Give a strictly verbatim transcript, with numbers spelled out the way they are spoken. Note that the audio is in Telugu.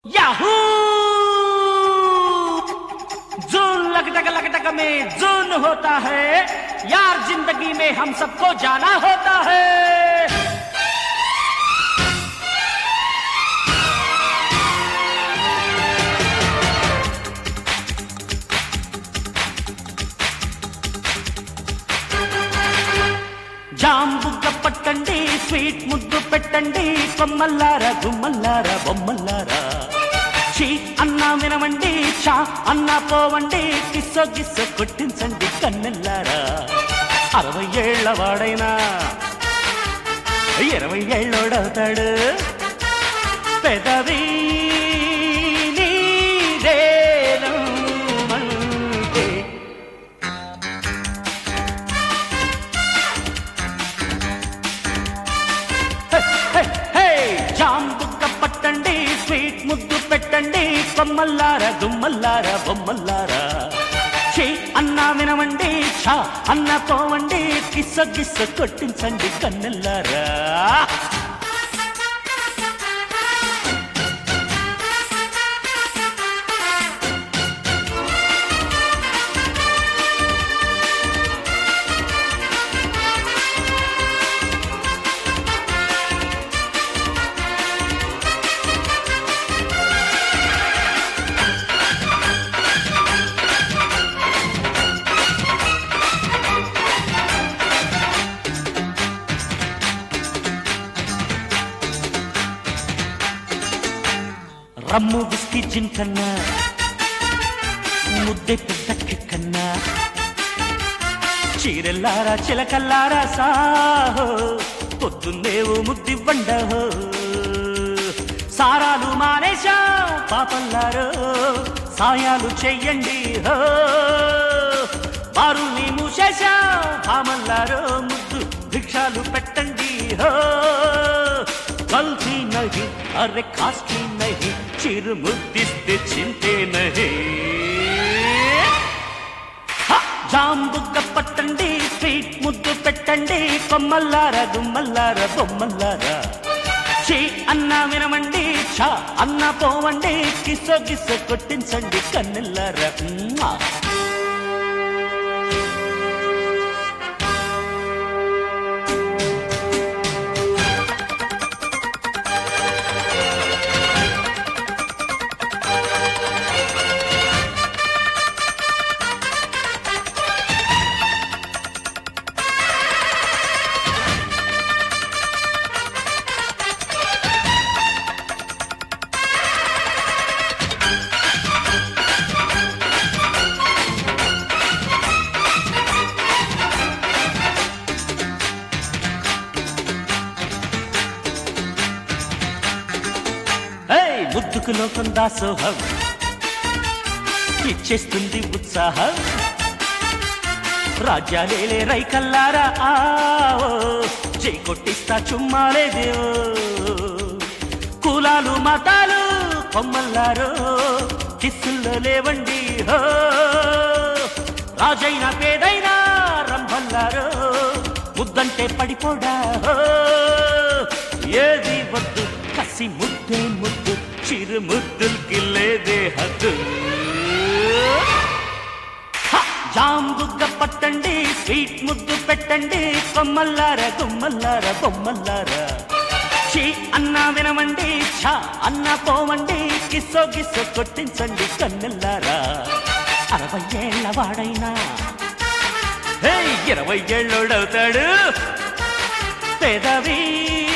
याहू जून लगटक लगटक में जून होता है यार, जिंदगी में हम सबको जाना होता है। జాంబుగ్గ పట్టండి, స్వీట్ ముద్దు పెట్టండి, కొమ్మల్లారా గుమ్మల్లారా బొమ్మల్లారా. చీ అన్నా వినవండి, చా అన్నా పోవండి, కిస్సో గిస్సో కొట్టించండి కన్నెల్లారా. అరవై ఏళ్ల వాడైనా ఇరవై ఏళ్ళోడవుతాడు, పెదవి జాంబుగ్గ పట్టండి, స్వీట్ ముద్దు పెట్టండి, కొమ్మల్లారా గుమ్మల్లారా బొమ్మల్లారా. చీ అన్నా వినవండి, చా అన్న పోవండి, కిస్స గిస్స కొట్టించండి కన్నెల్లారా. రమ్ము విస్కీ జిన్ కన్నా ముద్దే పెద్ద కన్నా, చీరెల్లారా చిలకల్లారా సాహో, పొద్దున్నేవు ముద్దివ్వండహో. సారాలు మానేశా పాపల్లారో, సాయాలు చెయ్యండి హో. బారుల్ని మూసేశా పామల్లారో, ముద్దు భిక్షాలు పెట్టండి హో. గల్తీ నహీ అరే కాస్ట్లీ నహీ, చిరు ముద్దిస్తే చింతే నహీ. జాంబుగ్గ పట్టండి, స్వీట్ ముద్దు పెట్టండి, కొమ్మల్లారా గుమ్మల్లారా బొమ్మల్లారా. చీ అన్నా వినమండి, చా అన్న పోవండి, కిస్సో గిస్సో కొట్టించండి కన్నెల్లారా. ముద్దుకు లోకం దాసోహం ఇచ్చేస్తుంది ఉత్సాహం. రాజ్యాలేలే రైకల్లారా ఆవో, జై కొట్టిస్తా చుమ్మాలేదేవో. కులాలు మతాలు కొమ్మల్లారో, కిస్సుల్లో లేవండి హో. రాజైనా పేదైనా రంభల్లారో, ముద్దంటే పడిపోడా హో. ఏది వద్దు కసి ముద్దే ముద్దు, చిరు ముద్దులకి లేదే హద్దు. జాంబుగ్గ పట్టండి, స్వీట్ ముద్దు పెట్టండి, కొమ్మల్లారా గుమ్మల్లారా బొమ్మల్లారా. చీ అన్నా వినవండి, చా అన్న పోవండి, కిస్సో గిస్సో కొట్టించండి కన్నెల్లారా. అరవై ఏళ్ల వాడైనా ఇరవై ఏళ్ళోడవుతాడు, పెదవి